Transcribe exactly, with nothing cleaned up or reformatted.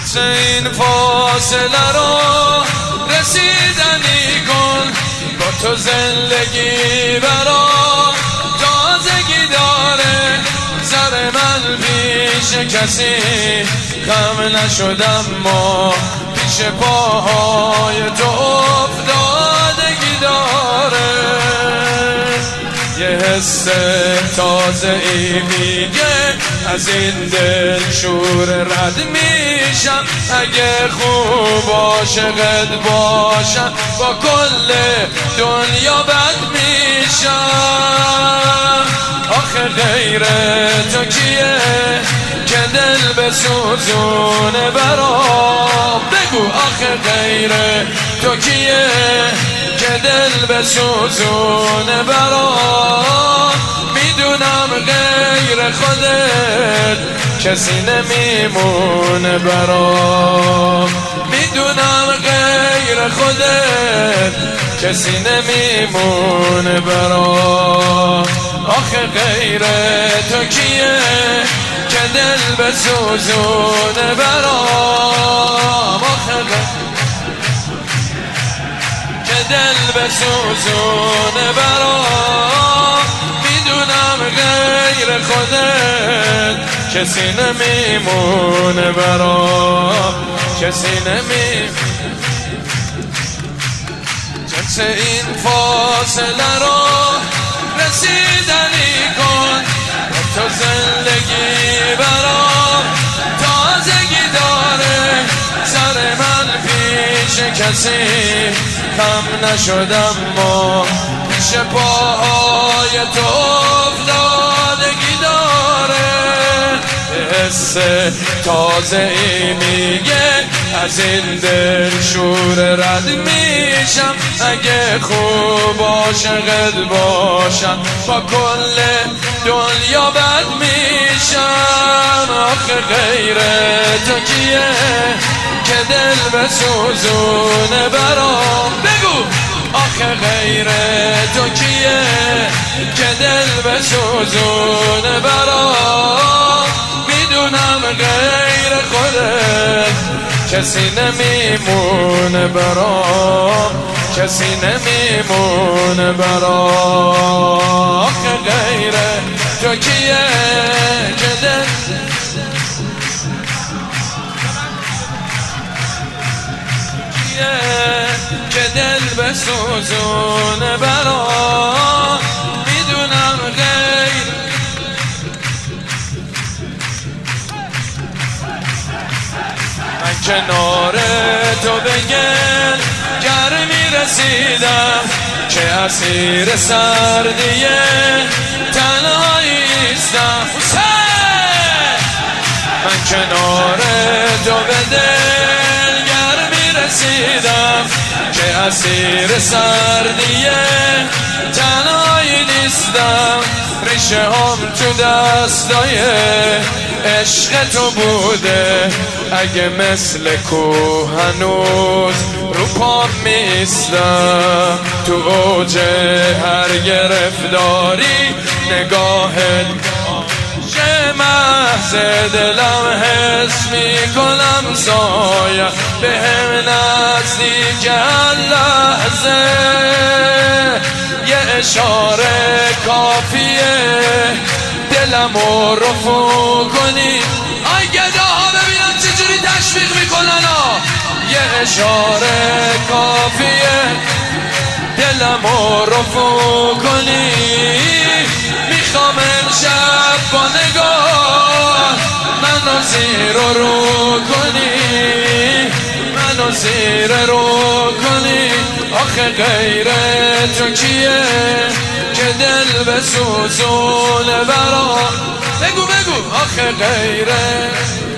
جنس این فاصله رو رسیدنی کن، با تو زندگی برا تازگی داره. سر من پیش کسی خم نشدم، ما پیش پاهای تو افتادگی داره. یه حس تازه ای میگه از این دل شور رد میشم. اگه خوب عاشقت باشم با کل دنیا بد میشم. آخه غیر تو کیه که دل بسوزونه برام؟ بگو آخه غیر تو کیه که دل بسوزونه برام؟ میدونم غیر خودت کسی نمیمونه برام. میدونم غیر خودت کسی نمیمونه برام. آخه غیر تو کیه که دل بسوزونه برام؟ آخه که دل بسوزونه برام. میدونم غیر خودت کسی نمیمونه برام، کسی نمیمونه. جنس این فاصله رو رسیدنی کن، با تو زندگی برام تازگی داره. سر من پیش کسی خم نشدم، ما پیش پاهای تو افتادگی داره. حس تازه ای میگه از این دل شور رد میشم. اگه خوب عاشقت باشم با کل دنیا بد میشم. آخه غیر تو کیه که دل بسوزونه برام؟ بگو آخه غیر تو کیه که دل بسوزونه برام؟ میدونم غیر خودت کسی نمیمونه برام، کسی نمیمونه برام. آخه غیر تو کیه که دل کیه که دل بسوزونه برام؟ میدونم غیر من کنار تو بگل گرمی رسیدم، که اسیر سردیه تنهایی نیستم. من کنار تو بدل گرمی رسیدم، که اسیر سردیه تنهایی نیستم. ریشه هم تو دستای عشق تو بوده، اگه مثل کوه هنوز رو پام میستم. تو اوج هر گرفتاری نگاهت چه محض دلم حس میکنم سایه به هم نزدیک هر لحظه. یه اشاره کافیه دلمو رفو کنی. آی گداها ببینم چجوری تشویق میکنن ها. یه اشاره کافیه دلمو رفو کنی. میخوام امشب با نگاه منو زیر رو کنی، منو زیر رو کنی. آخه غیر تو کیه که دل بسوزونه برام؟ بگو بگو آخه غیر